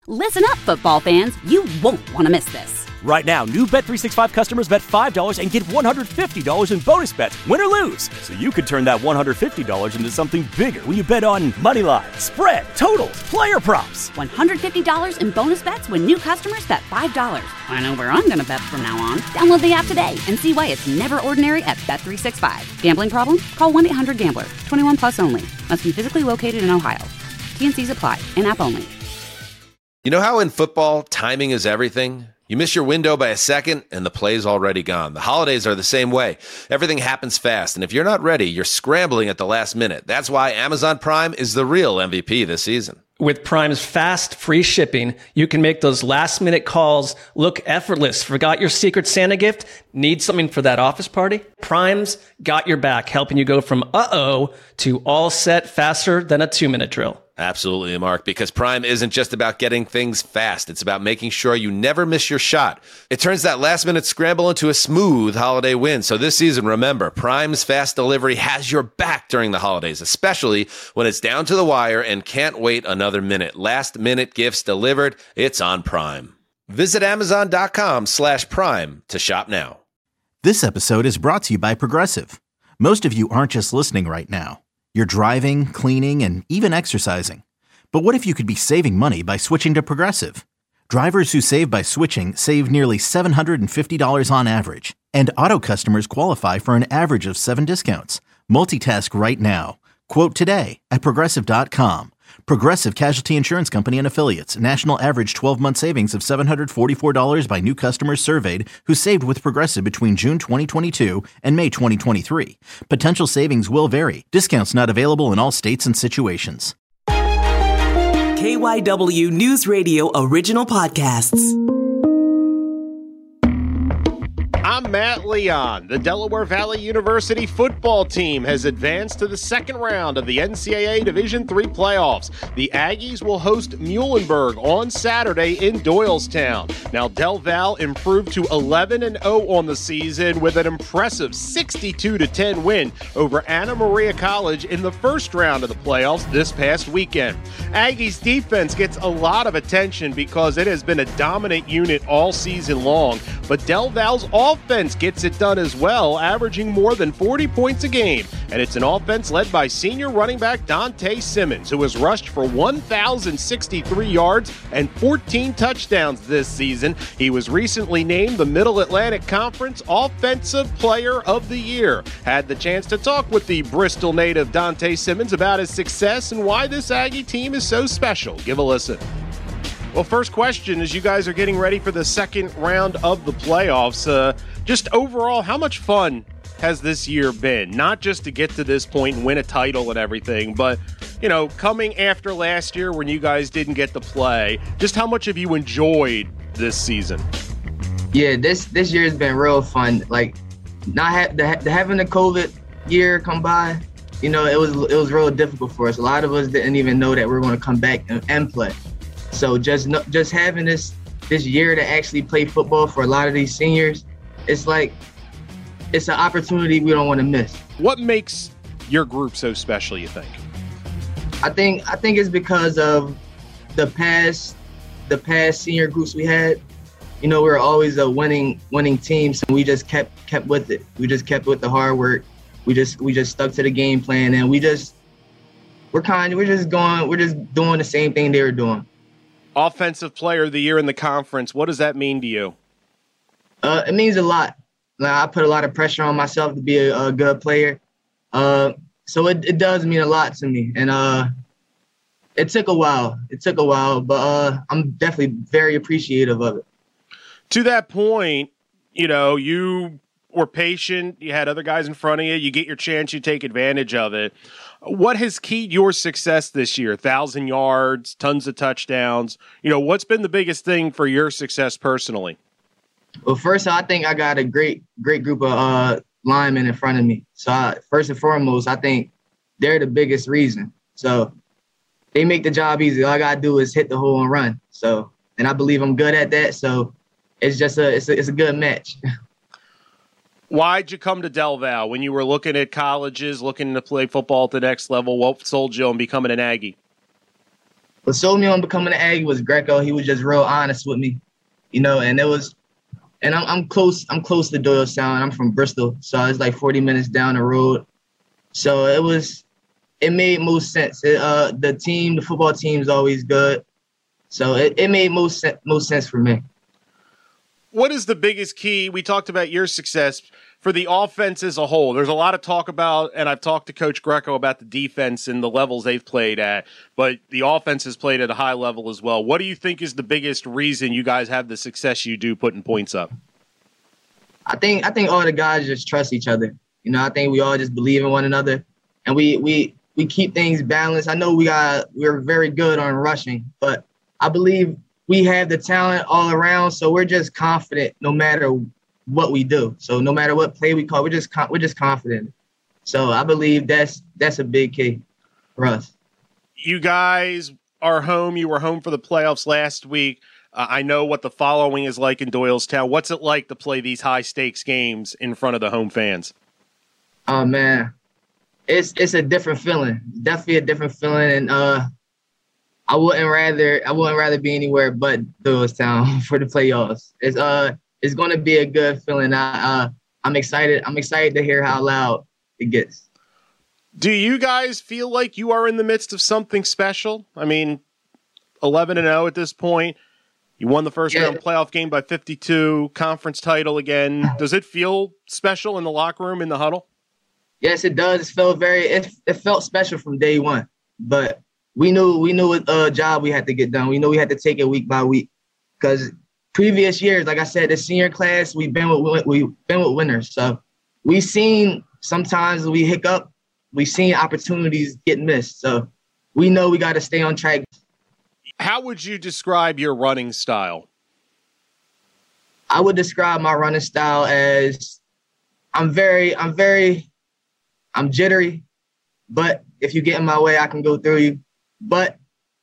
Listen up, football fans. You won't want to miss this. Right now, new Bet365 customers bet $5 and get $150 in bonus bets, win or lose. So you could turn that $150 into something bigger when you bet on money line, spread, totals, player props. $150 in bonus bets when new customers bet $5. I know where I'm going to bet from now on. Download the app today and see why it's never ordinary at Bet365. Gambling problem? Call 1-800-GAMBLER. 21 plus only. Must be physically located in Ohio. T&Cs apply. In-app only. You know how in football, timing is everything? You miss your window by a second, and the play's already gone. The holidays are the same way. Everything happens fast, and if you're not ready, you're scrambling at the last minute. That's why Amazon Prime is the real MVP this season. With Prime's fast, free shipping, you can make those last-minute calls look effortless. Forgot your Secret Santa gift? Need something for that office party? Prime's got your back, helping you go from uh-oh to all set faster than a 2-minute drill. Absolutely, Mark, because Prime isn't just about getting things fast. It's about making sure you never miss your shot. It turns that last-minute scramble into a smooth holiday win. So this season, remember, Prime's fast delivery has your back during the holidays, especially when it's down to the wire and can't wait another minute. Last-minute gifts delivered, it's on Prime. Visit Amazon.com/Prime to shop now. This episode is brought to you by Progressive. Most of you aren't just listening right now. You're driving, cleaning, and even exercising. But what if you could be saving money by switching to Progressive? Drivers who save by switching save nearly $750 on average. And auto customers qualify for an average of 7 discounts. Multitask right now. Quote today at Progressive.com. Progressive Casualty Insurance Company and Affiliates. National average 12-month savings of $744 by new customers surveyed who saved with Progressive between June 2022 and May 2023. Potential savings will vary. Discounts not available in all states and situations. KYW News Radio original podcasts. I'm Matt Leon. The Delaware Valley University football team has advanced to the second round of the NCAA Division III playoffs. The Aggies will host Muhlenberg on Saturday in Doylestown. Now, Del Val improved to 11-0 on the season with an impressive 62-10 win over Anna Maria College in the first round of the playoffs this past weekend. Aggies defense gets a lot of attention because it has been a dominant unit all season long, but Del Val's offense gets it done as well, averaging more than 40 points a game. And it's an offense led by senior running back Dante Simmons, who has rushed for 1,063 yards and 14 touchdowns this season. He was recently named the Middle Atlantic Conference Offensive Player of the Year. Had the chance to talk with the Bristol native Dante Simmons about his success and why this Aggie team is so special. Give a listen. Well, first question, as you guys are getting ready for the second round of the playoffs, just overall, how much fun has this year been? Not just to get to this point and win a title and everything, but, you know, coming after last year when you guys didn't get to play, just how much have you enjoyed this season? Yeah, this year has been real fun. Like, having the COVID year come by, you know, it was real difficult for us. A lot of us didn't even know that we were going to come back and play. So just having this year to actually play football for a lot of these seniors, it's like it's an opportunity we don't want to miss. What makes your group so special, you think? I think it's because of the past senior groups we had. You know, we were always a winning team, so we just kept with it. We just kept with the hard work. We just stuck to the game plan, and we're just doing the same thing they were doing. Offensive Player of the Year in the conference, what does that mean to you? It means a lot. I put a lot of pressure on myself to be a good player. So it does mean a lot to me. And it took a while. But I'm definitely very appreciative of it. To that point, you know, you were patient. You had other guys in front of you. You get your chance. You take advantage of it. What has keyed your success this year? 1,000 yards, tons of touchdowns. You know, what's been the biggest thing for your success personally? Well, first, I think I got a great group of linemen in front of me. So first and foremost, I think they're the biggest reason. So they make the job easy. All I got to do is hit the hole and run. So, and I believe I'm good at that. So it's just it's a good match. Why'd you come to Del Val when you were looking at colleges, looking to play football at the next level? What sold you on becoming an Aggie? what sold me on becoming an Aggie was Greco. He was just real honest with me, and I'm close to Doylestown. I'm from Bristol, so it's like 40 minutes down the road. So it made most sense. The football team is always good. So it made most sense for me. What is the biggest key? We talked about your success for the offense as a whole. There's a lot of talk about, and I've talked to Coach Greco about the defense and the levels they've played at, but the offense has played at a high level as well. What do you think is the biggest reason you guys have the success you do putting points up? I think all the guys just trust each other. I think we all just believe in one another, and we keep things balanced. I know we're very good on rushing, but I believe we have the talent all around, so we're just confident no matter what we do. So no matter what play we call, we're just confident. So I believe that's a big key for us. You guys are home. You were home for the playoffs last week. I know what the following is like in Doylestown. What's it like to play these high-stakes games in front of the home fans? Oh, man. It's a different feeling. Definitely a different feeling, and I wouldn't rather be anywhere but Doylestown for the playoffs. It's going to be a good feeling. I'm excited. I'm excited to hear how loud it gets. Do you guys feel like you are in the midst of something special? I mean, 11-0 at this point. You won the first round playoff game by 52, conference title again. Does it feel special in the locker room, in the huddle? Yes, it does. It felt special from day one. But we knew what job we had to get done. We knew we had to take it week by week. Because previous years, like I said, the senior class, we've been with winners. So we've seen sometimes we hiccup. We've seen opportunities get missed. So we know we got to stay on track. How would you describe your running style? I would describe my running style as I'm jittery, but if you get in my way, I can go through you. But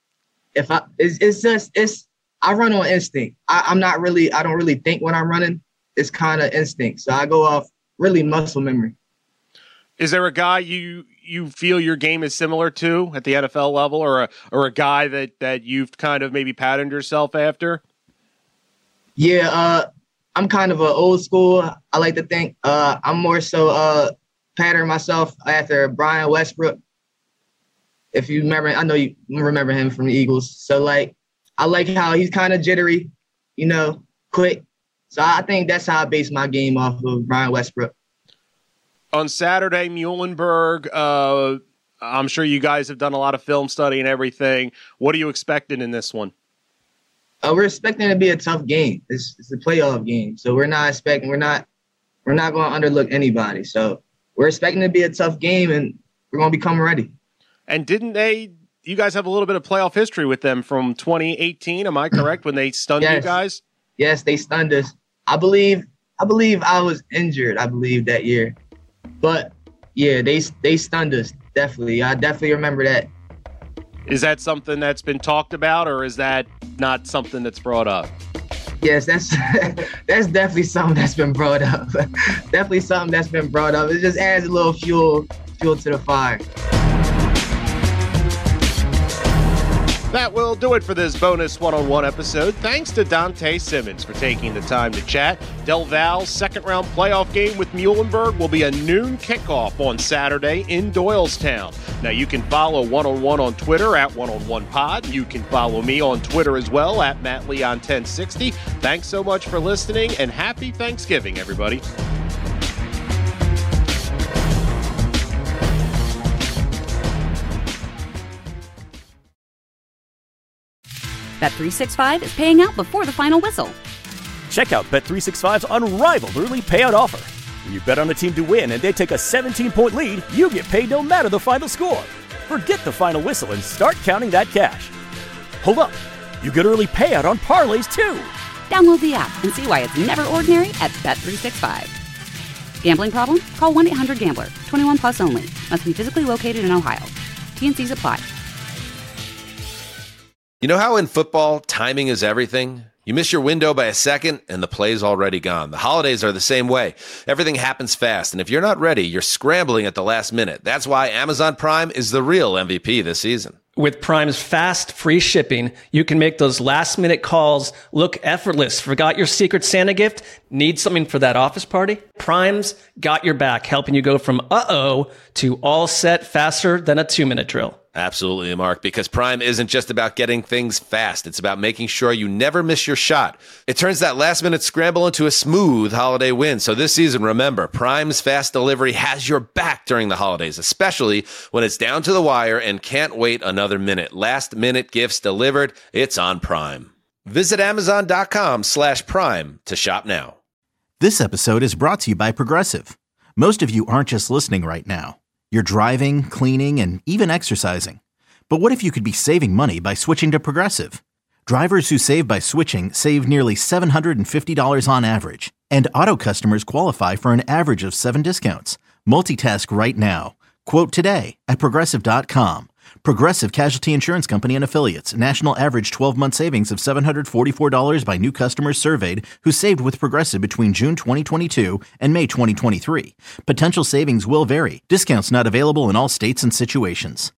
I run on instinct. I don't really think when I'm running. It's kind of instinct. So I go off really muscle memory. Is there a guy you feel your game is similar to at the NFL level, or a guy that you've kind of maybe patterned yourself after? Yeah, I'm kind of an old school. I like to think I'm more so pattern myself after Brian Westbrook. If you remember, I know you remember him from the Eagles. So I like how he's kind of jittery, quick. So I think that's how I base my game off of Brian Westbrook. On Saturday, Muhlenberg, I'm sure you guys have done a lot of film study and everything. What are you expecting in this one? We're expecting it to be a tough game. It's a playoff game, so we're not going to underlook anybody. So we're expecting it to be a tough game, and we're going to be coming ready. And you guys have a little bit of playoff history with them from 2018, am I correct, when they stunned you guys? Yes, they stunned us. I believe I was injured, that year. But, yeah, they stunned us, definitely. I definitely remember that. Is that something that's been talked about, or is that not something that's brought up? Yes, that's definitely something that's been brought up. Definitely something that's been brought up. It just adds a little fuel to the fire. That will do it for this bonus one-on-one episode. Thanks to Dante Simmons for taking the time to chat. Del Val's second-round playoff game with Muhlenberg will be a noon kickoff on Saturday in Doylestown. Now, you can follow One-on-One on Twitter at OneOnOnePod. You can follow me on Twitter as well at MattLeon1060. Thanks so much for listening, and happy Thanksgiving, everybody. Bet365 is paying out before the final whistle. Check out Bet365's unrivaled early payout offer. When you bet on a team to win and they take a 17-point lead, you get paid no matter the final score. Forget the final whistle and start counting that cash. Hold up. You get early payout on parlays, too. Download the app and see why it's never ordinary at Bet365. Gambling problem? Call 1-800-GAMBLER. 21 plus only. Must be physically located in Ohio. T&Cs apply. You know how in football, timing is everything? You miss your window by a second, and the play's already gone. The holidays are the same way. Everything happens fast, and if you're not ready, you're scrambling at the last minute. That's why Amazon Prime is the real MVP this season. With Prime's fast, free shipping, you can make those last-minute calls look effortless. Forgot your Secret Santa gift? Need something for that office party? Prime's got your back, helping you go from uh-oh to all set faster than a 2-minute drill. Absolutely, Mark, because Prime isn't just about getting things fast. It's about making sure you never miss your shot. It turns that last-minute scramble into a smooth holiday win. So this season, remember, Prime's fast delivery has your back during the holidays, especially when it's down to the wire and can't wait another minute. Last-minute gifts delivered, it's on Prime. Visit Amazon.com/Prime to shop now. This episode is brought to you by Progressive. Most of you aren't just listening right now. You're driving, cleaning, and even exercising. But what if you could be saving money by switching to Progressive? Drivers who save by switching save nearly $750 on average. And auto customers qualify for an average of 7 discounts. Multitask right now. Quote today at Progressive.com. Progressive Casualty Insurance Company and Affiliates. National average 12-month savings of $744 by new customers surveyed who saved with Progressive between June 2022 and May 2023. Potential savings will vary. Discounts not available in all states and situations.